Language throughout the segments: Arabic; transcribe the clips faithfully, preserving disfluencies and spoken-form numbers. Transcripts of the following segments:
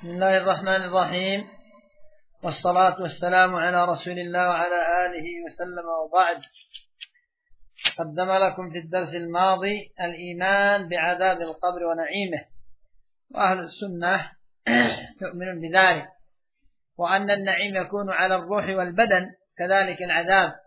بسم الله الرحمن الرحيم، والصلاة والسلام على رسول الله وعلى آله وسلم، وبعد. قدم لكم في الدرس الماضي الإيمان بعذاب القبر ونعيمه، وأهل السنة يؤمنون بذلك، وأن النعيم يكون على الروح والبدن، كذلك العذاب،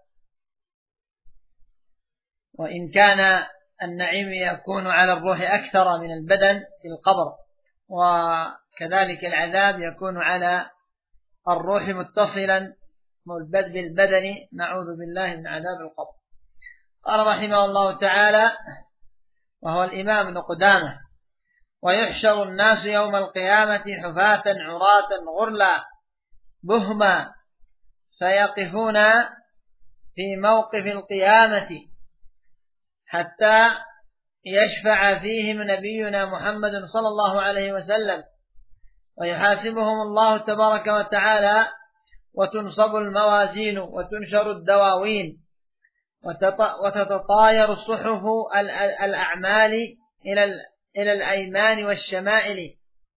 وإن كان النعيم يكون على الروح أكثر من البدن في القبر، وكذلك العذاب يكون على الروح متصلا بالبدن، نعوذ بالله من عذاب القبر. قال رحمه الله تعالى، وهو الإمام ابن قدامة: ويحشر الناس يوم القيامة حفاة عراة غرلا بهما، فيقفون في موقف القيامة حتى يشفع فيهم نبينا محمد صلى الله عليه وسلم، ويحاسبهم الله تبارك وتعالى، وتنصب الموازين، وتنشر الدواوين، وتتطاير الصحف الأعمال إلى الأيمان والشمائل.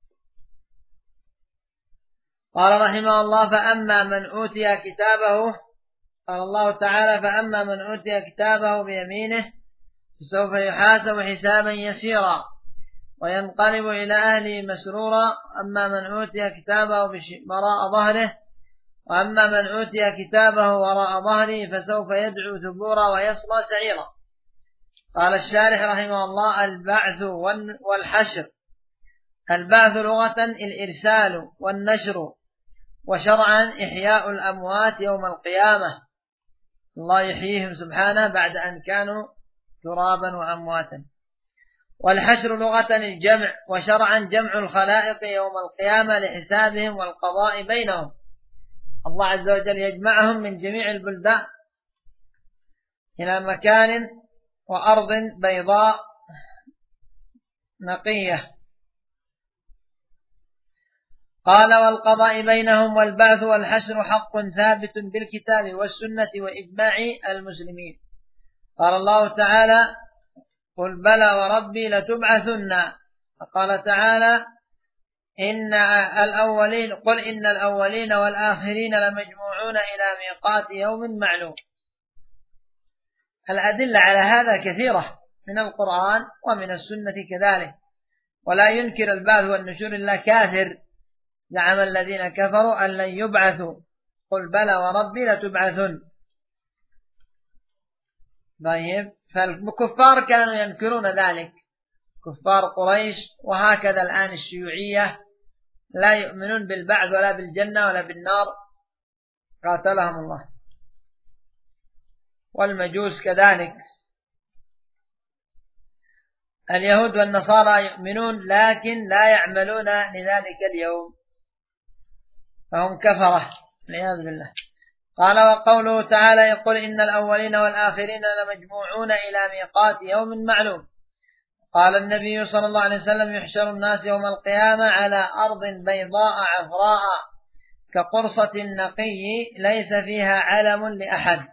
قال رحمه الله: فأما من أوتي كتابه، قال الله تعالى: فأما من أوتي كتابه بيمينه فسوف يحاسب حسابا يسيرا وينقلب إلى أهله مسرورا. أما من أوتي كتابه وراء ظهره وأما من أوتي كتابه وراء ظهره فسوف يدعو ثبورا ويصلى سعيرا. قال الشارح رحمه الله: البعث والحشر. البعث لغة الإرسال والنشر، وشرعا إحياء الأموات يوم القيامة، الله يحييهم سبحانه بعد أن كانوا ترابا وأمواتا. والحشر لغة الجمع، وشرعا جمع الخلائق يوم القيامة لحسابهم والقضاء بينهم، الله عز وجل يجمعهم من جميع البلدان إلى مكان وأرض بيضاء نقية. قال: والقضاء بينهم والبعث والحشر حق ثابت بالكتاب والسنة وإجماع المسلمين. قال الله تعالى: قل بلى وربي لتبعثن. فقال تعالى: إن الأولين قل إن الأولين والآخرين لمجموعون إلى ميقات يوم معلوم. الأدلة على هذا كثيرة من القرآن ومن السنة كذلك، ولا ينكر البعث والنشور إلا كافر. زعم الذين كفروا أن لن يبعثوا، قل بلى وربي لتبعثن. طيب، فالكفار كانوا ينكرون ذلك، كفار قريش، وهكذا الآن الشيوعية لا يؤمنون بالبعث ولا بالجنة ولا بالنار، قاتلهم الله. والمجوس كذلك. اليهود والنصارى يؤمنون لكن لا يعملون لذلك اليوم، فهم كفرة والعياذ بالله. قال: وقوله تعالى: يقول إن الأولين والآخرين لمجموعون إلى ميقات يوم معلوم. قال النبي صلى الله عليه وسلم: يحشر الناس يوم القيامة على أرض بيضاء عفراء كقرصة نقي ليس فيها علم لأحد.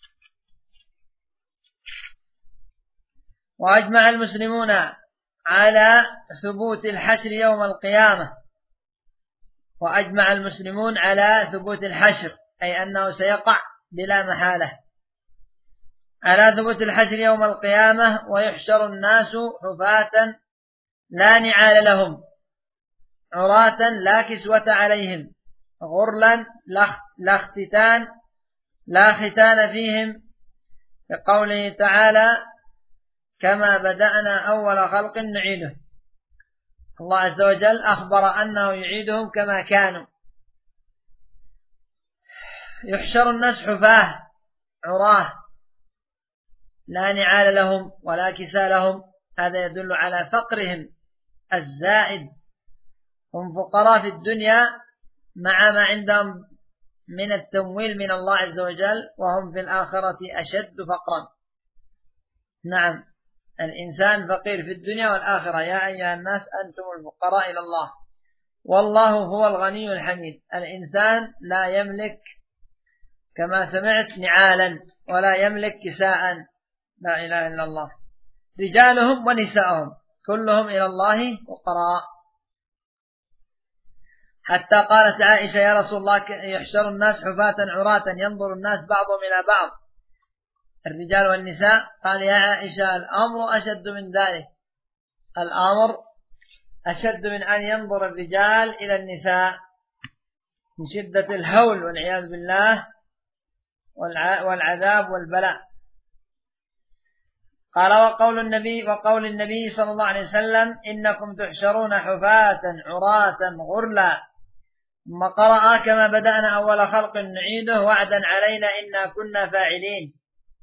وأجمع المسلمون على ثبوت الحشر يوم القيامة، وأجمع المسلمون على ثبوت الحشر، أي أنه سيقع بلا محالة، على ثبوت الحشر يوم القيامة. ويحشر الناس حفاة لا نعال لهم، عراة لا كسوة عليهم، غرلا لا اختتان لا ختان فيهم، كقوله تعالى: كما بدأنا أول خلق نعيده. الله عز وجل أخبر أنه يعيدهم كما كانوا. يحشر الناس حفاة عراه لا نعال لهم ولا كساء لهم، هذا يدل على فقرهم الزائد، هم فقراء في الدنيا مع ما عندهم من التمويل من الله عز وجل، وهم في الآخرة أشد فقرا. نعم، الإنسان فقير في الدنيا والآخرة. يا أيها الناس أنتم الفقراء إلى الله والله هو الغني الحميد. الإنسان لا يملك كما سمعت نعالا ولا يملك كساء، لا إله إلا الله. رجالهم ونساءهم كلهم إلى الله فقراء. حتى قالت عائشة يا رسول الله يحشر الناس حفاة عراة ينظر الناس بعضهم إلى بعض الرجال والنساء. قال يا عائشة الأمر أشد من ذلك، الأمر أشد من أن ينظر الرجال إلى النساء من شدة الهول والعياذ بالله والعذاب والبلاء. قال وقول النبي وقول النبي صلى الله عليه وسلم إنكم تحشرون حفاة عراة غرلا، ثم قرأ كما بدأنا أول خلق نعيده وعدا علينا إنا كنا فاعلين.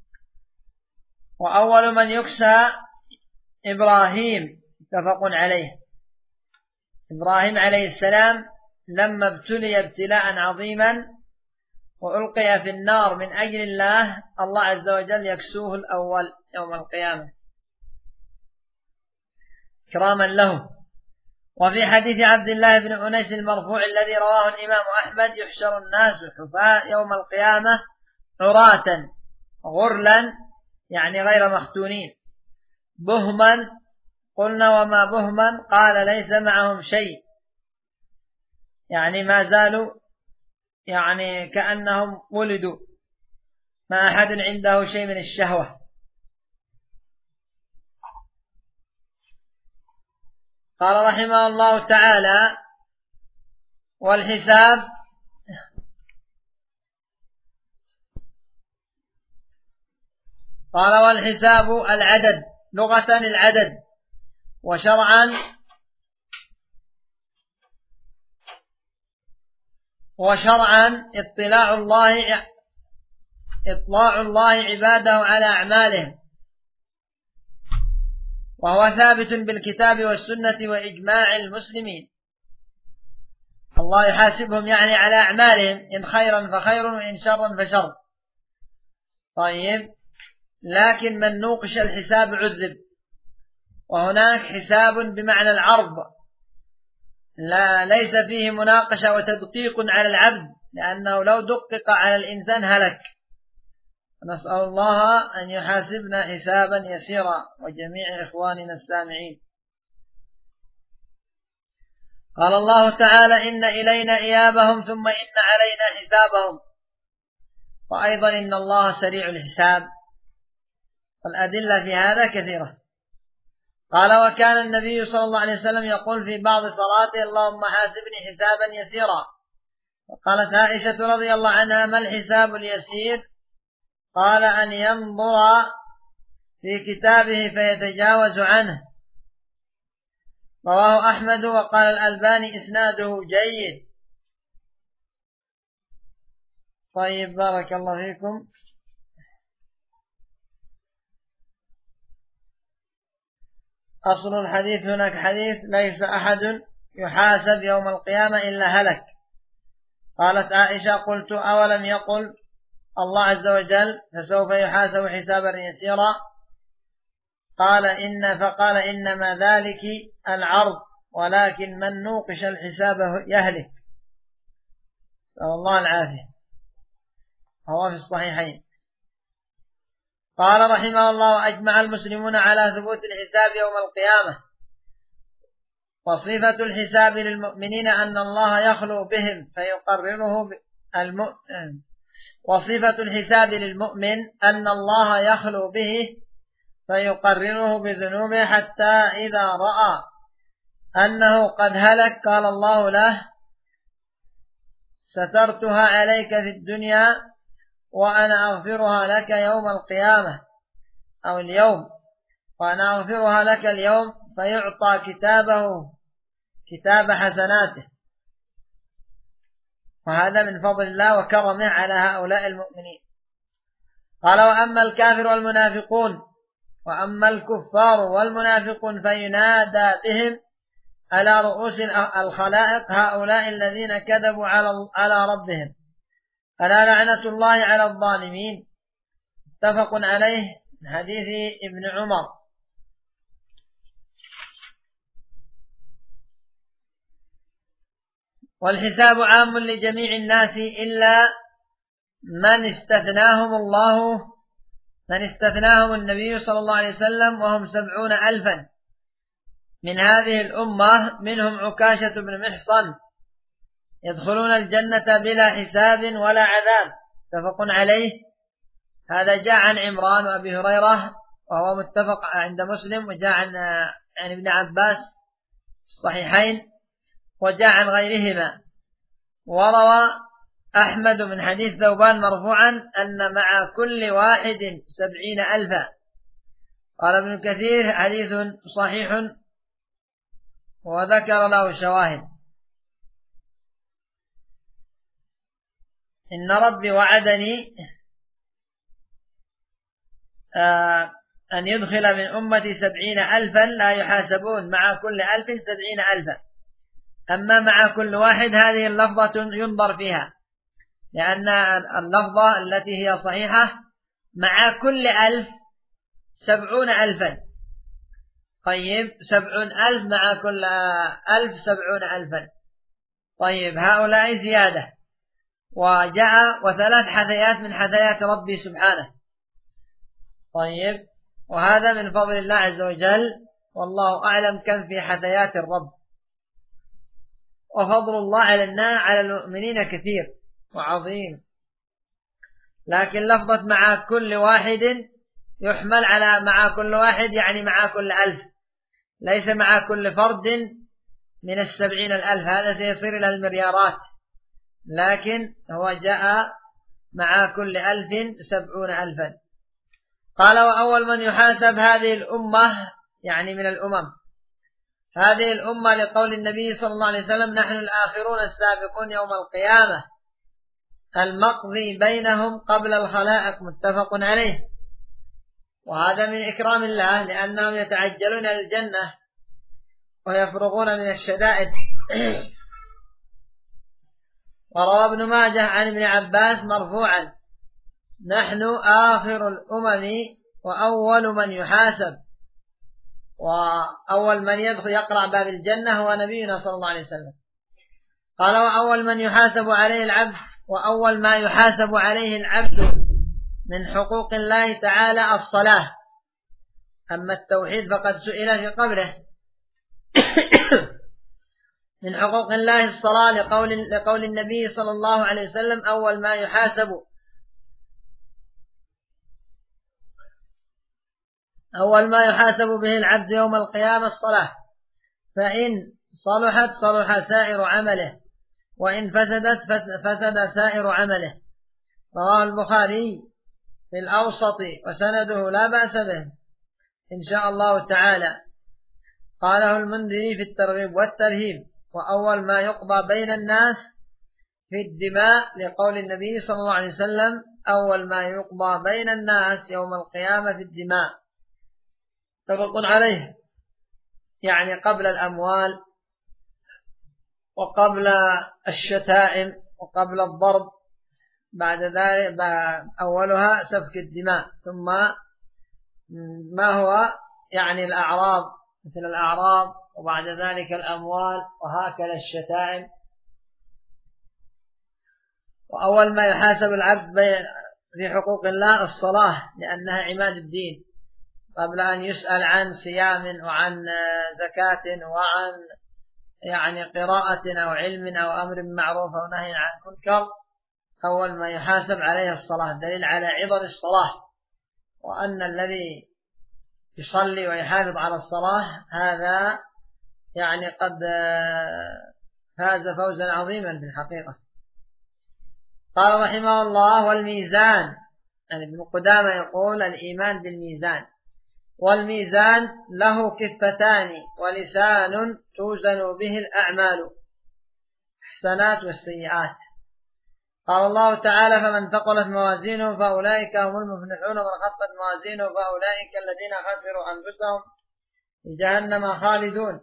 وأول من يكسى إبراهيم متفق عليه. إبراهيم عليه السلام لما ابتلي ابتلاء عظيما وألقي في النار من أجل الله، الله عز وجل يكسوه الأول يوم القيامة كراما له. وفي حديث عبد الله بن أنيس المرفوع الذي رواه الإمام أحمد يحشر الناس حفاة يوم القيامة عراة غرلا، يعني غير مختونين، بهما. قلنا وما بهما؟ قال ليس معهم شيء، يعني ما زالوا يعني كأنهم ولدوا، ما أحد عنده شيء من الشهوة. قال رحمه الله تعالى والحساب قال والحساب العدد، لغة العدد، وشرعا وشرعا اطلاع الله اطلاع الله عباده على أعمالهم، وهو ثابت بالكتاب والسنة وإجماع المسلمين. الله يحاسبهم يعني على أعمالهم، إن خيرا فخير وإن شرا فشر. طيب، لكن من نوقش الحساب عذب، وهناك حساب بمعنى العرض، لا ليس فيه مناقشة وتدقيق على العبد، لأنه لو دقق على الإنسان هلك. نسأل الله أن يحاسبنا حسابا يسيرا وجميع إخواننا السامعين. قال الله تعالى إن إلينا إيابهم ثم إن علينا حسابهم، وأيضا إن الله سريع الحساب، والأدلة في هذا كثيرة. قال وكان النبي صلى الله عليه وسلم يقول في بعض صلاته اللهم حاسبني حسابا يسيرا. وقالت عائشة رضي الله عنها ما الحساب اليسير؟ قال أن ينظر في كتابه فيتجاوز عنه. رواه أحمد وقال الألباني إسناده جيد. طيب، بارك الله فيكم. أصل الحديث هناك حديث ليس أحد يحاسب يوم القيامة إلا هلك. قالت عائشة قلت أولم يقل الله عز وجل فسوف يحاسب حسابا يسيرا؟ قال إن فقال إنما ذلك العرض، ولكن من نوقش الحساب يهلك. نسأل الله العافية. هو في الصحيحين. قال رحمه الله وأجمع المسلمون على ثبوت الحساب يوم القيامة. وصفة الحساب للمؤمنين أن الله يخلو بهم فيقرره المؤمن. وصفة الحساب للمؤمن أن الله يخلو به فيقرره بذنوبه، حتى إذا رأى أنه قد هلك قال الله له سترتها عليك في الدنيا وأنا أغفرها لك يوم القيامة أو اليوم، وأنا أغفرها لك اليوم، فيعطى كتابه كتاب حسناته. وهذا من فضل الله وكرمه على هؤلاء المؤمنين. قال وأما الكافر والمنافقون وأما الكفار والمنافقون فينادى بهم على رؤوس الخلائق هؤلاء الذين كذبوا على ربهم، ألا لعنة الله على الظالمين. متفق عليه من حديث ابن عمر. والحساب عام لجميع الناس إلا من استثناهم الله من استثناهم النبي صلى الله عليه وسلم، وهم سبعون ألفا من هذه الأمة، منهم عكاشة بن محصن يدخلون الجنة بلا حساب ولا عذاب، متفق عليه. هذا جاء عن عمران وأبي هريرة وهو متفق عند مسلم، وجاء عن عن ابن عباس الصحيحين، وجاء عن غيرهما. وروى أحمد من حديث ثوبان مرفوعا أن مع كل واحد سبعين ألفا. قال ابن كثير حديث صحيح وذكر له شواهد. إن ربي وعدني آه أن يدخل من أمتي سبعين ألفا لا يحاسبون، مع كل ألف سبعين ألفا. أما مع كل واحد هذه اللفظة ينظر فيها، لأن اللفظة التي هي صحيحة مع كل ألف سبعون ألفا. طيب سبعون ألف مع كل ألف سبعون ألفا. طيب هؤلاء زيادة، وجاء وثلاث حثيات من حثيات ربي سبحانه. طيب وهذا من فضل الله عز وجل، والله أعلم كم في حثيات الرب. وفضل الله على الناس على المؤمنين كثير وعظيم، لكن لفظة مع كل واحد يحمل على مع كل واحد، يعني مع كل ألف، ليس مع كل فرد من السبعين الألف، هذا سيصير إلى المليارات، لكن هو جاء مع كل ألف سبعون ألفا. قال وأول من يحاسب هذه الأمة، يعني من الأمم، هذه الأمة لقول النبي صلى الله عليه وسلم نحن الآخرون السابقون يوم القيامة المقضي بينهم قبل الخلائق، متفق عليه. وهذا من إكرام الله، لأنهم يتعجلون الجنة ويفرغون من الشدائد. وروى ابن ماجه عن ابن عباس مرفوعا نحن آخر الأمم وأول من يحاسب. وأول من يدخل يقرع باب الجنة هو نبينا صلى الله عليه وسلم. قال وأول من يحاسب عليه العبد، وأول ما يحاسب عليه العبد من حقوق الله تعالى الصلاة. أما التوحيد فقد سئل في قبره. من حقوق الله الصلاة لقول, لقول النبي صلى الله عليه وسلم أول ما يحاسب أول ما يحاسب به العبد يوم القيامة الصلاة، فإن صلحت صلح سائر عمله، وإن فسدت فسد سائر عمله. رواه البخاري في الأوسط وسنده لا بأس به إن شاء الله تعالى. قاله المنذري في الترغيب والترهيب. وأول ما يقضى بين الناس في الدماء لقول النبي صلى الله عليه وسلم أول ما يقضى بين الناس يوم القيامة في الدماء، متفق عليه، يعني قبل الأموال وقبل الشتائم وقبل الضرب، بعد ذلك أولها سفك الدماء، ثم ما هو يعني الأعراض مثل الأعراض، وبعد ذلك الأموال، وهكذا الشتائم. وأول ما يحاسب العبد في حقوق الله الصلاة، لأنها عماد الدين، قبل أن يسأل عن صيام وعن زكاة وعن يعني قراءة أو علم أو أمر معروف أو نهي عن منكر. أول ما يحاسب عليه الصلاة، دليل على عظم الصلاة، وأن الذي يصلي ويحافظ على الصلاة هذا يعني قد فاز فوزا عظيما في الحقيقة. قال رحمه الله والميزان، يعني ابن قدامة يقول الإيمان بالميزان. والميزان له كفتان ولسان توزن به الأعمال الحسنات والسيئات. قال الله تعالى فمن ثقلت موازينه فأولئك هم المفلحون، ومن خفت موازينه فأولئك الذين خسروا أنفسهم في جهنم خالدون.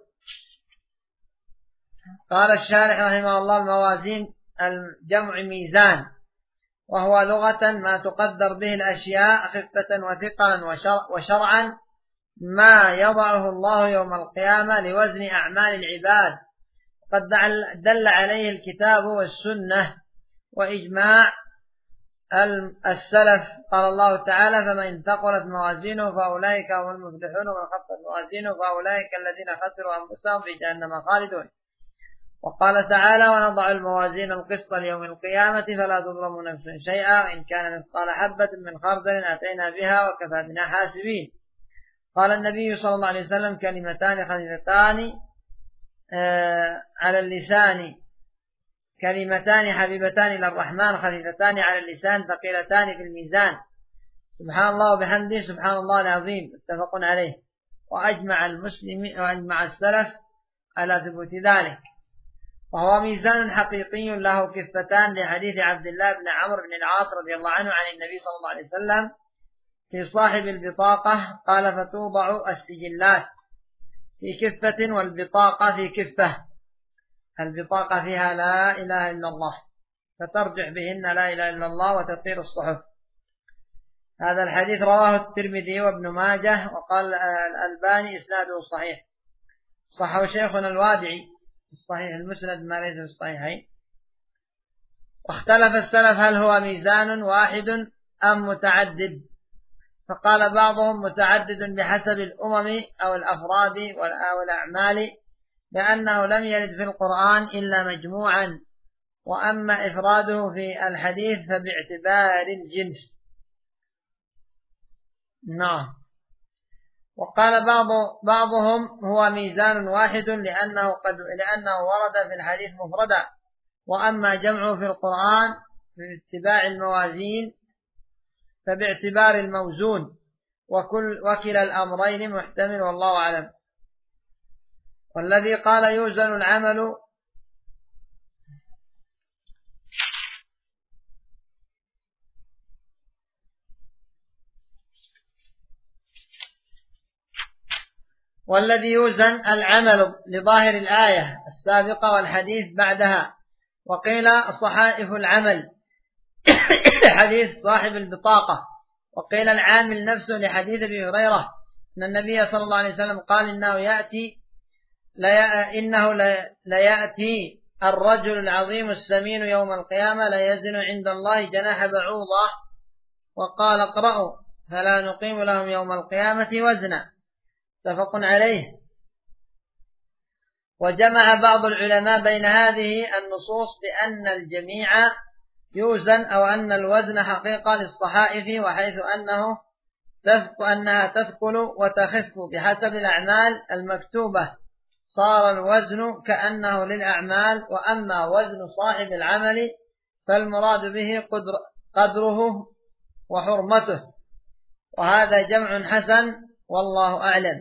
قال الشارح رحمه الله الموازين الجمع ميزان، وهو لغة ما تقدر به الأشياء خفة وثقلا، وشرعا ما يضعه الله يوم القيامة لوزن أعمال العباد، قد دل عليه الكتاب والسنة وإجماع السلف. قال الله تعالى فمن ثقلت موازينه فأولئك هم المفلحون، ومن خفت موازينه فأولئك الذين خسروا أنفسهم في جهنم خالدون. وقال تعالى ونضع الموازين القسط ليوم القيامة فلا تظلم نفس شيئا وإن كان مثقال حبة من خردل أتينا بها وكفى بنا حاسبين. قال النبي صلى الله عليه وسلم كلمتان خفيفتان آه على اللسان كلمتان حبيبتان إلى الرحمن خفيفتان على اللسان ثقيلتان في الميزان سبحان الله وبحمده سبحان الله العظيم متفق عليه. وأجمع المسلمين وأجمع السلف على ثبوت ذلك. وهو ميزان حقيقي له كفتان لحديث عبد الله بن عمرو بن العاص رضي الله عنه عن النبي صلى الله عليه وسلم في صاحب البطاقة قال فتوضع السجلات في كفة والبطاقة في كفة، البطاقة فيها لا إله إلا الله فترجح بهن لا إله إلا الله وتطير الصحف. هذا الحديث رواه الترمذي وابن ماجه وقال الألباني إسناده صحيح، صححه شيخنا الوادعي في الصحيح المسند ما ليس في الصحيحين. واختلف السلف هل هو ميزان واحد أم متعدد، فقال بعضهم متعدد بحسب الأمم أو الأفراد والأعمال لأنه لم يرد في القرآن إلا مجموعا، وأما إفراده في الحديث فباعتبار الجنس. نعم. وقال بعض بعضهم هو ميزان واحد لأنه, قد لأنه ورد في الحديث مفردا، وأما جمعه في القرآن باتباع الموازين فباعتبار الموزون، وكل وكلا الأمرين محتمل والله أعلم. والذي قال يوزن العمل والذي يوزن العمل لظاهر الآية السابقة والحديث بعدها، وقيل صحائف العمل حديث صاحب البطاقة، وقيل العامل نفسه لحديث ابي هريرة أن النبي صلى الله عليه وسلم قال إنه يأتي لا إنه لا يأتي الرجل العظيم السمين يوم القيامة لا يزن عند الله جناح بعوضة، وقال اقرأوا فلا نقيم لهم يوم القيامة وزنا، متفق عليه. وجمع بعض العلماء بين هذه النصوص بأن الجميع يوزن أو أن الوزن حقيقة للصحائف، وحيث أنه أنها تثقل وتخف بحسب الأعمال المكتوبة صار الوزن كأنه للأعمال، وأما وزن صاحب العمل فالمراد به قدر قدره وحرمته، وهذا جمع حسن والله أعلم.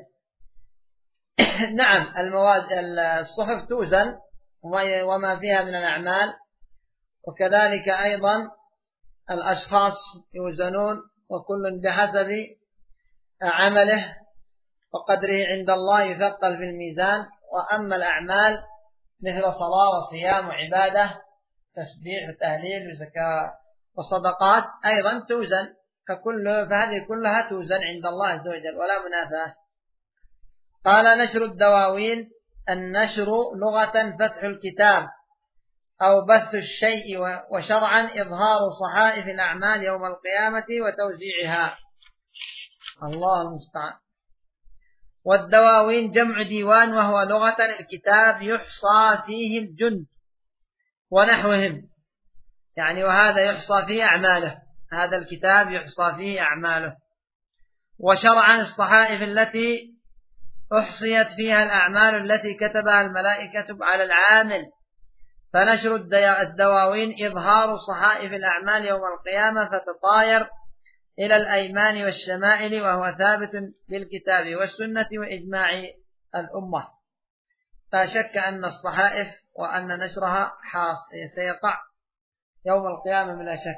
نعم المواد الصحف توزن وما فيها من الأعمال، وكذلك أيضا الأشخاص يوزنون وكل بحسب عمله وقدره عند الله يثقل في الميزان. وأما الأعمال مثل صلاة وصيام وعبادة تسبيح وتهليل وزكاة وصدقات أيضا توزن، فكل فهذه كلها توزن عند الله عز وجل ولا منافاة. قال نشر الدواوين. النشر لغة فتح الكتاب أو بث الشيء، وشرعا إظهار صحائف الأعمال يوم القيامة وتوزيعها، الله المستعان. والدواوين جمع ديوان، وهو لغة الكتاب يحصى فيه الجند ونحوهم، يعني وهذا يحصى فيه أعماله، هذا الكتاب يحصى فيه أعماله. وشرعا الصحائف التي أحصيت فيها الأعمال التي كتبها الملائكة على العامل. فنشر الدواوين إظهار صحائف الأعمال يوم القيامة فتطاير إلى الأيمان والشمائل، وهو ثابت بالكتاب والسنة وإجماع الأمة، لا شك أن الصحائف وأن نشرها حاص سيقع يوم القيامة بلا شك.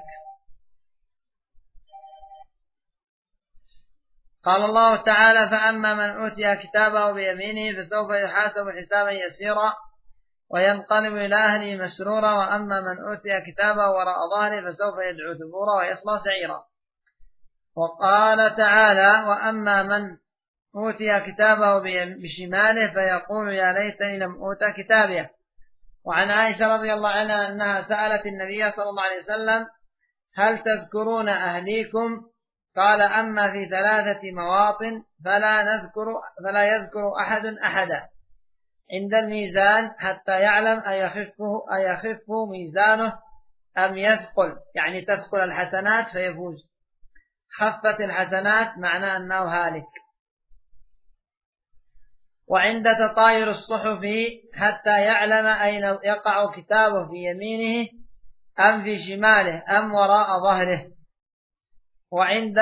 قال الله تعالى فأما من أوتي كتابه بيمينه فسوف يحاسب حسابا يسيرا وينقلب إلى أهله مسرورا، وأما من أوتي كتابه وراء ظهره فسوف يدعو ثبورا ويصلى سعيرا. وقال تعالى وأما من أوتي كتابه بشماله فيقول يا ليتني لم أوت كتابيه. وعن عائشة رضي الله عنها أنها سألت النبي صلى الله عليه وسلم هل تذكرون أهليكم؟ قال أما في ثلاثة مواطن فلا نذكر فلا يذكر أحد أحدا عند الميزان حتى يعلم أيخفه, أيخفه ميزانه أم يثقل، يعني تثقل الحسنات فيفوز. خفت الحسنات معناه أنه هالك. وعند تطاير الصحف حتى يعلم أين يقع كتابه، في يمينه أم في شماله أم وراء ظهره. وعند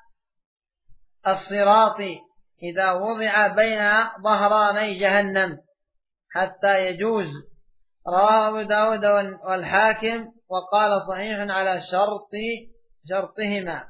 الصراط إذا وضع بين ظهراني جهنم حتى يجوز. رواه أبو داود والحاكم وقال صحيح على شرط شرطهما.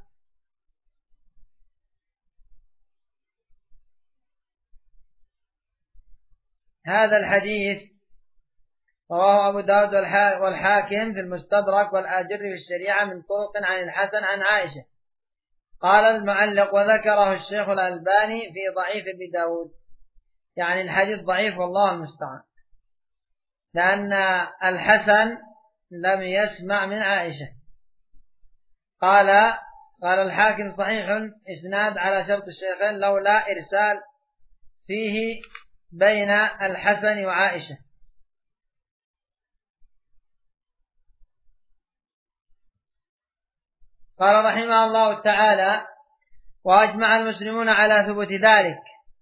هذا الحديث رواه أبو داود والحاكم في المستدرك والآجر في الشريعة من طرق عن الحسن عن عائشة. قال المعلق وذكره الشيخ الألباني في ضعيف أبي داود، يعني الحديث ضعيف والله المستعان، لأن الحسن لم يسمع من عائشة. قال قال الحاكم صحيح إسناد على شرط الشيخين لولا إرسال فيه بين الحسن وعائشة. قال رحمه الله تعالى وأجمع المسلمون على ثبوت ذلك.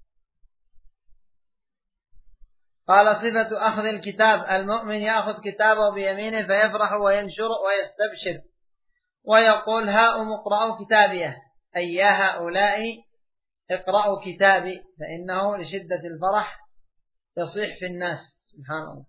قال صفة أخذ الكتاب: المؤمن يأخذ كتابه بيمينه فيفرح وينشر ويستبشر ويقول هاؤم اقرأوا كتابيه، أي يا هؤلاء اقرأوا كتابي، فإنه لشدة الفرح يصيح في الناس. سبحان الله.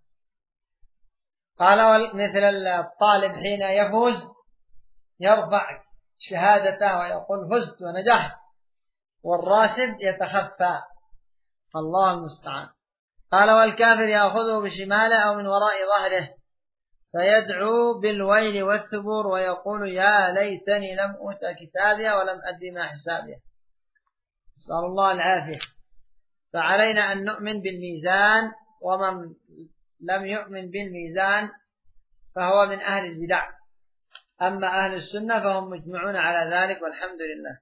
قال مثل الطالب حين يفوز يرفع شهادته ويقول فزت ونجحت، والراشد يتخفى، الله المستعان. قال والكافر يأخذه بشماله أو من وراء ظهره فيدعو بالويل والثبور ويقول يا ليتني لم أوت كتابي ولم أدري ما حسابي. نسأل الله العافية. فعلينا أن نؤمن بالميزان، ومن لم يؤمن بالميزان فهو من أهل البدع. أما أهل السنة فهم مجمعون على ذلك والحمد لله.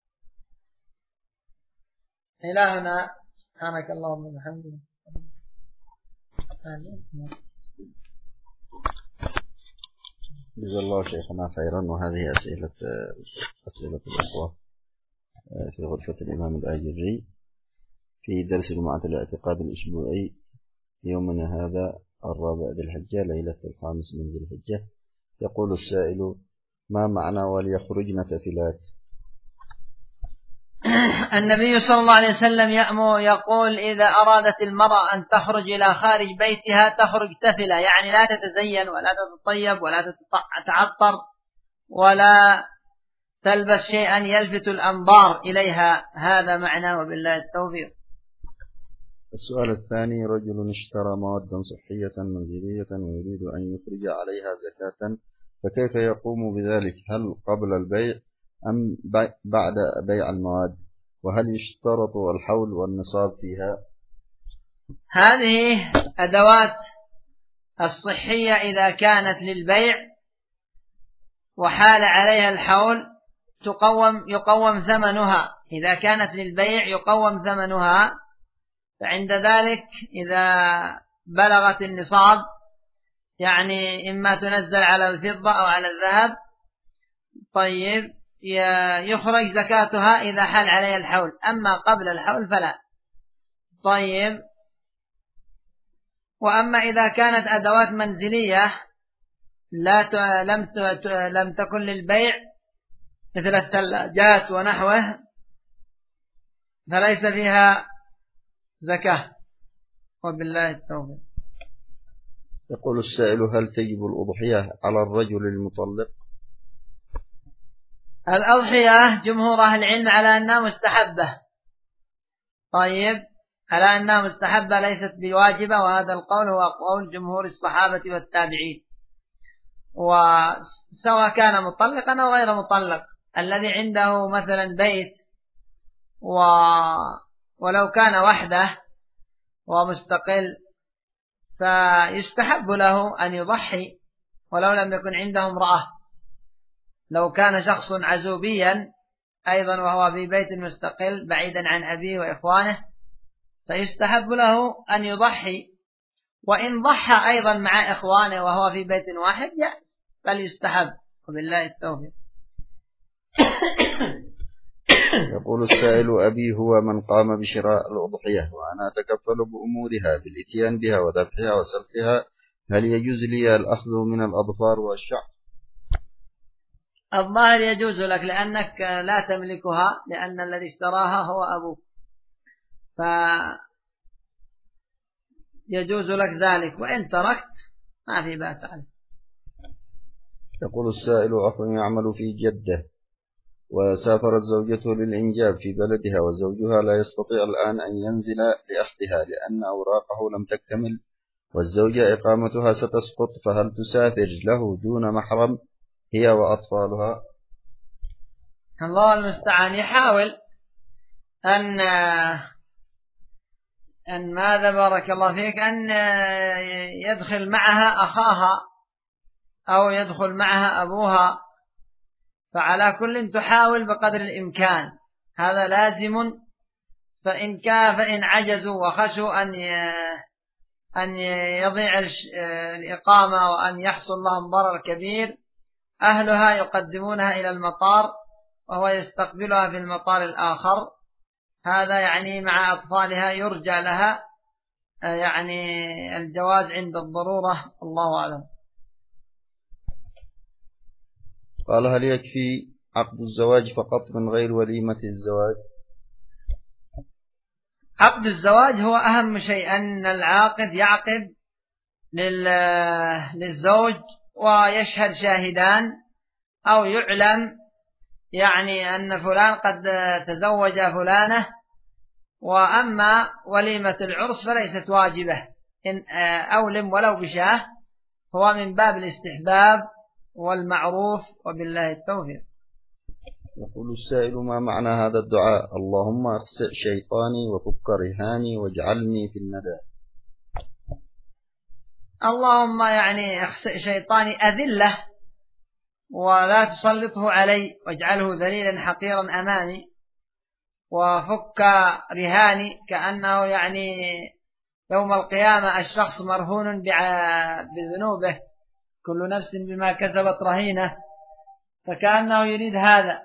إلى هنا سبحانك اللهم وبحمدك. جزا الله شيخنا خيرا. وهذه أسئلة أسئلة الأخوة في غرفة الإمام الآجري في درس جمعة الاعتقاد الأسبوعي يومنا هذا الرابع ذي الحجة ليلة الخامس من ذي الحجة. يقول السائل: ما معنى وليخرجن تفلات؟ النبي صلى الله عليه وسلم يأمر يقول إذا أرادت المرأة أن تخرج إلى خارج بيتها تخرج تفلة، يعني لا تتزين ولا تتطيب ولا تتعطر ولا تلبس شيئا يلفت الأنظار إليها. هذا معنى، وبالله التوفيق. السؤال الثاني: رجل اشترى مواد صحية منزلية ويريد أن يخرج عليها زكاة، فكيف يقوم بذلك؟ هل قبل البيع أم بعد بيع المواد؟ وهل يشترط الحول والنصاب فيها؟ هذه أدوات الصحية إذا كانت للبيع وحال عليها الحول تقوم يقوم ثمنها. إذا كانت للبيع يقوم ثمنها، فعند ذلك إذا بلغت النصاب، يعني إما تنزل على الفضة أو على الذهب، طيب يخرج زكاتها إذا حال عليها الحول. أما قبل الحول فلا. طيب، وأما إذا كانت أدوات منزلية لا ت... لم ت... لم تكن للبيع مثل الثلاجات ونحوه فليس فيها زكاة، وبالله التوفيق. يقول السائل: هل تجب الأضحية على الرجل المطلق؟ الأضحية جمهور أهل العلم على أنها مستحبة. طيب، على أنها مستحبة ليست بواجبة، وهذا القول هو قول جمهور الصحابة والتابعين. وسواء كان مطلقا أو غير مطلق، الذي عنده مثلا بيت و... ولو كان وحده ومستقل فيستحب له أن يضحي ولو لم يكن عنده امرأة. لو كان شخص عزوبيا أيضا وهو في بيت مستقل بعيدا عن أبيه وإخوانه فيستحب له أن يضحي، وإن ضحى أيضا مع إخوانه وهو في بيت واحد بل يستحب، وبالله التوفيق. يقول السائل: أبي هو من قام بشراء الأضحية وأنا أتكفل بأمورها بالإتيان بها وذبحها وسلخها، هل يجوز لي الأخذ من الأظفار والشعر؟ الظاهر يجوز لك لأنك لا تملكها، لأن الذي اشتراها هو أبوك، فيجوز لك ذلك، وإن تركت ما في بأس عليه. يقول السائل: أخ يعمل في جدة وسافرت زوجته للإنجاب في بلدها وزوجها لا يستطيع الآن أن ينزل لأخذها لأن أوراقه لم تكتمل والزوجة إقامتها ستسقط، فهل تسافر له دون محرم هي وأطفالها؟ الله المستعان. يحاول أن أن ماذا بارك الله فيك أن يدخل معها أخاها أو يدخل معها أبوها، فعلى كل تحاول بقدر الإمكان، هذا لازم. فإن كان فإن عجزوا وخشوا أن أن يضيع الإقامة وأن يحصل لهم ضرر كبير، أهلها يقدمونها إلى المطار وهو يستقبلها في المطار الآخر، هذا يعني مع أطفالها يرجى لها يعني الجواز عند الضرورة، الله أعلم. قال: هل يكفي عقد الزواج فقط من غير وليمة الزواج؟ عقد الزواج هو أهم شيء، أن العاقد يعقد للزوج ويشهد شاهدان أو يعلم يعني أن فلان قد تزوج فلانة. وأما وليمة العرس فليست واجبة، إن أولم ولو بشاه، هو من باب الاستحباب والمعروف، وبالله التوفيق. يقول السائل: ما معنى هذا الدعاء؟ اللهم اخسئ شيطاني وفك رهاني واجعلني في الندى. اللهم يعني اخسئ شيطاني، أذله ولا تسلطه علي، واجعله ذليلا حقيرا أمامي، وفك رهاني كأنه يعني يوم القيامة الشخص مرهون بذنوبه، كل نفس بما كسبت رهينة، فكأنه يريد هذا.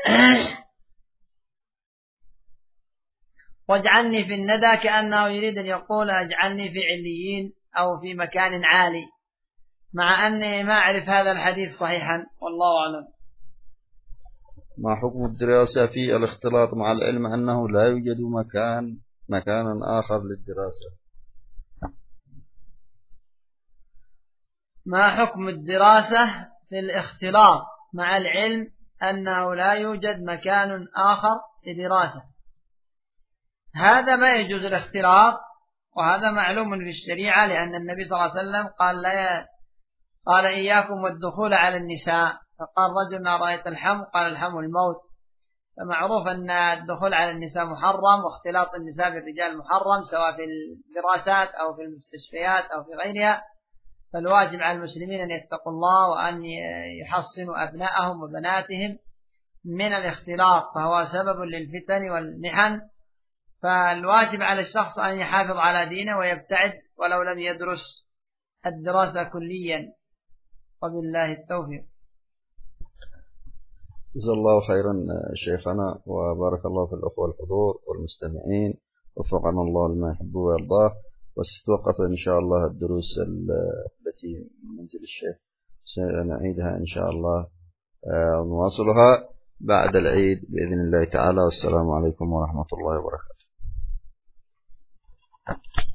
واجعلني في الندى كأنه يريد أن يقول اجعلني في عليين أو في مكان عالي، مع أني ما أعرف هذا الحديث صحيحا، والله أعلم. ما حكم الدراسة في الاختلاط مع العلم أنه لا يوجد مكان مكانا آخر للدراسة؟ ما حكم الدراسة في الاختلاط مع العلم أنه لا يوجد مكان آخر لدراسة؟ هذا ما يجوز الاختلاط، وهذا معلوم في الشريعة، لأن النبي صلى الله عليه وسلم قال لا قال إياكم والدخول على النساء، فقال رجل: رأيت الحم؟ قال: الحم الموت. فمعروف أن الدخول على النساء محرم، واختلاط النساء بالرجال محرم، سواء في الدراسات أو في المستشفيات أو في غيرها. فالواجب على المسلمين أن يتقوا الله وأن يحصنوا أبنائهم وبناتهم من الاختلاط، فهو سبب للفتن والمحن. فالواجب على الشخص أن يحافظ على دينه ويبتعد ولو لم يدرس الدراسة كليا، وبالله التوفيق. جزا الله خيرا شيخنا، وبارك الله في الأخوة الحضور والمستمعين، وفقنا الله لما يحب ويرضاه. وستوقف إن شاء الله الدروس التي من منزل الشيخ سنعيدها إن شاء الله، ونواصلها بعد العيد بإذن الله تعالى. والسلام عليكم ورحمة الله وبركاته.